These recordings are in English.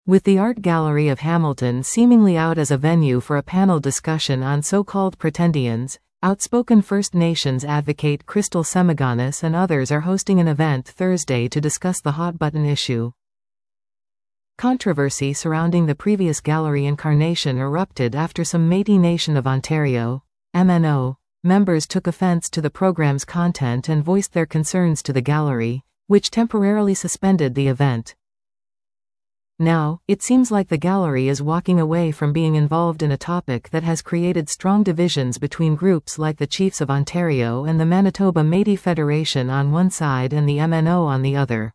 With the Art Gallery of Hamilton seemingly out as a venue for a panel discussion on so-called pretendians, outspoken First Nations advocate Crystal Semiganis and others are hosting an event Thursday to discuss the hot-button issue. Controversy surrounding the previous gallery incarnation erupted after some Métis Nation of Ontario, MNO, members took offence to the program's content and voiced their concerns to the gallery, which temporarily suspended the event. Now, it seems like the gallery is walking away from being involved in a topic that has created strong divisions between groups like the Chiefs of Ontario and the Manitoba Métis Federation on one side and the MNO on the other.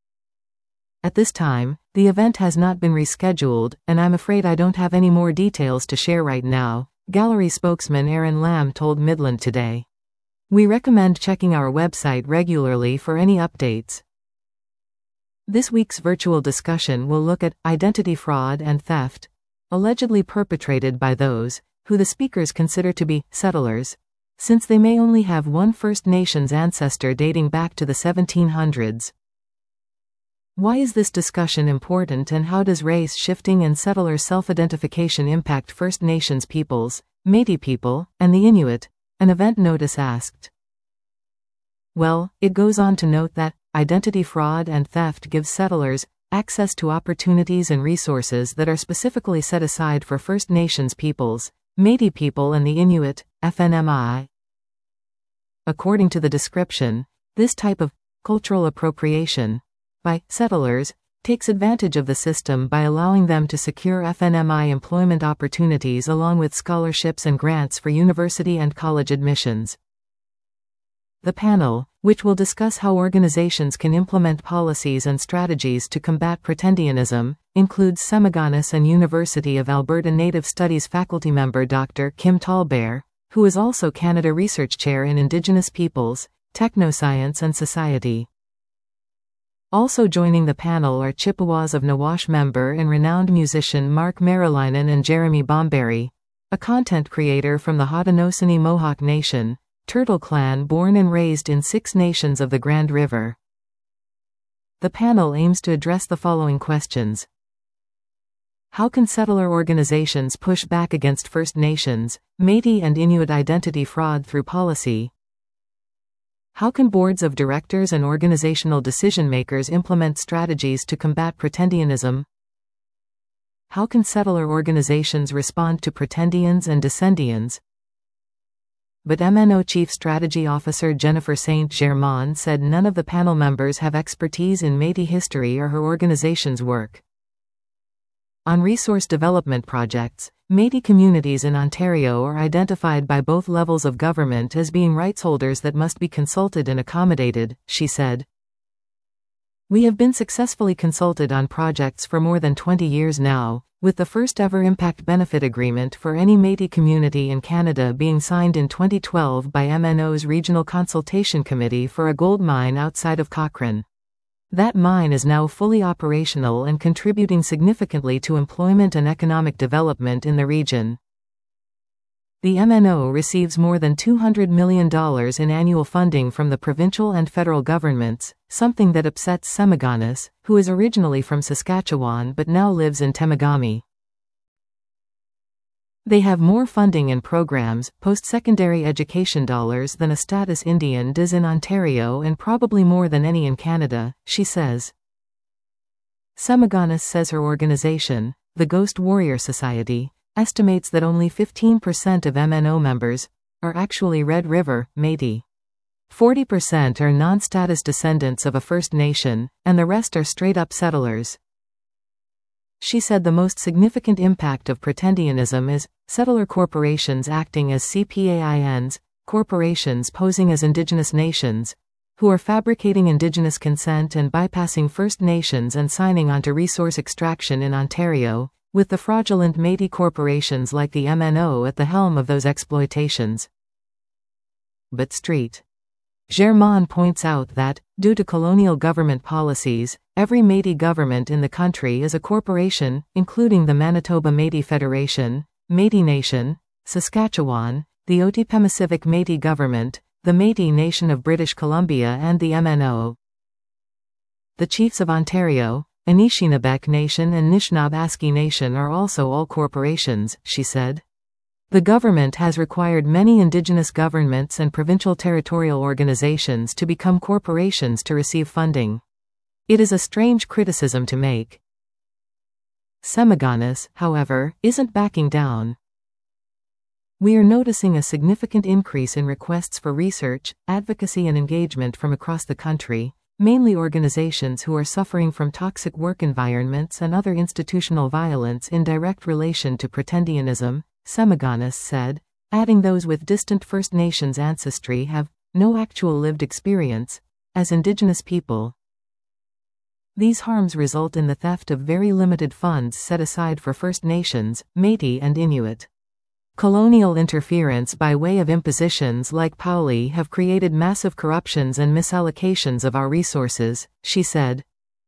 At this time, the event has not been rescheduled, and I'm afraid I don't have any more details to share right now, gallery spokesman Aaron Lamb told Midland Today. We recommend checking our website regularly for any updates. This week's virtual discussion will look at identity fraud and theft, allegedly perpetrated by those who the speakers consider to be settlers, since they may only have one First Nations ancestor dating back to the 1700s. Why is this discussion important, and how does race shifting and settler self-identification impact First Nations peoples, Métis people, and the Inuit? An event notice asked. Well, it goes on to note that identity fraud and theft gives settlers access to opportunities and resources that are specifically set aside for First Nations peoples, Métis people and the Inuit, FNMI. According to the description, this type of cultural appropriation by settlers takes advantage of the system by allowing them to secure FNMI employment opportunities along with scholarships and grants for university and college admissions. The panel, which will discuss how organizations can implement policies and strategies to combat pretendianism, includes Semiganis and University of Alberta Native Studies faculty member Dr. Kim Tallbear, who is also Canada Research Chair in Indigenous Peoples, Technoscience and Society. Also joining the panel are Chippewas of Nawash member and renowned musician Mark Marilainen and Jeremy Bomberry, a content creator from the Haudenosaunee Mohawk Nation, Turtle Clan born and raised in 6 nations of the Grand River. The panel aims to address the following questions. How can settler organizations push back against First Nations, Métis and Inuit identity fraud through policy? How can boards of directors and organizational decision-makers implement strategies to combat pretendianism? How can settler organizations respond to pretendians and descendians? But MNO Chief Strategy Officer Jennifer St. Germain said none of the panel members have expertise in Métis history or her organization's work. On resource development projects, Métis communities in Ontario are identified by both levels of government as being rights holders that must be consulted and accommodated, she said. We have been successfully consulted on projects for more than 20 years now, with the first ever impact benefit agreement for any Métis community in Canada being signed in 2012 by MNO's Regional Consultation Committee for a gold mine outside of Cochrane. That mine is now fully operational and contributing significantly to employment and economic development in the region. The MNO receives more than $200 million in annual funding from the provincial and federal governments, something that upsets Semiganis, who is originally from Saskatchewan but now lives in Temagami. They have more funding and programs, post-secondary education dollars than a status Indian does in Ontario and probably more than any in Canada, she says. Semiganis says her organization, the Ghost Warrior Society, estimates that only 15% of MNO members are actually Red River, Métis. 40% are non-status descendants of a First Nation, and the rest are straight-up settlers. She said the most significant impact of pretendianism is settler corporations acting as CPAINs, corporations posing as Indigenous nations, who are fabricating Indigenous consent and bypassing First Nations and signing on to resource extraction in Ontario, with the fraudulent Métis corporations like the MNO at the helm of those exploitations. But St. Germain points out that, due to colonial government policies, every Métis government in the country is a corporation, including the Manitoba Métis Federation, Métis Nation, Saskatchewan, the Otipemisific Métis Government, the Métis Nation of British Columbia and the MNO. The Chiefs of Ontario, Anishinabek Nation and Nishnabasky Nation are also all corporations, she said. The government has required many indigenous governments and provincial territorial organizations to become corporations to receive funding. It is a strange criticism to make. Semaganis, however, isn't backing down. We are noticing a significant increase in requests for research, advocacy and engagement from across the country, mainly organizations who are suffering from toxic work environments and other institutional violence in direct relation to Pretendianism, Semaganis said, adding those with distant First Nations ancestry have no actual lived experience as Indigenous people. These harms result in the theft of very limited funds set aside for First Nations, Métis and Inuit. Colonial interference by way of impositions like Pauli have created massive corruptions and misallocations of our resources, she said.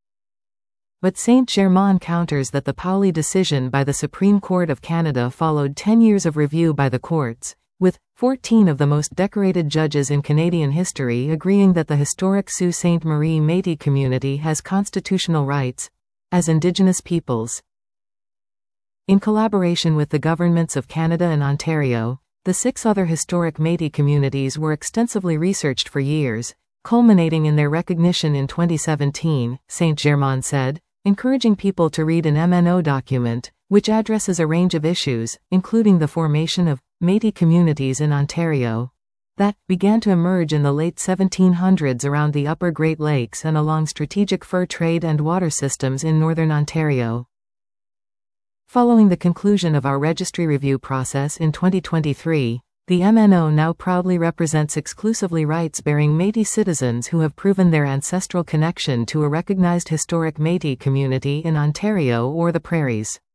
But Saint-Germain counters that the Pauli decision by the Supreme Court of Canada followed 10 years of review by the courts, with 14 of the most decorated judges in Canadian history agreeing that the historic Sault Ste. Marie Métis community has constitutional rights as Indigenous peoples. In collaboration with the governments of Canada and Ontario, the 6 other historic Métis communities were extensively researched for years, culminating in their recognition in 2017, Saint-Germain said, encouraging people to read an MNO document, which addresses a range of issues, including the formation of Métis communities in Ontario, that began to emerge in the late 1700s around the Upper Great Lakes and along strategic fur trade and water systems in northern Ontario. Following the conclusion of our registry review process in 2023, the MNO now proudly represents exclusively rights-bearing Métis citizens who have proven their ancestral connection to a recognized historic Métis community in Ontario or the Prairies.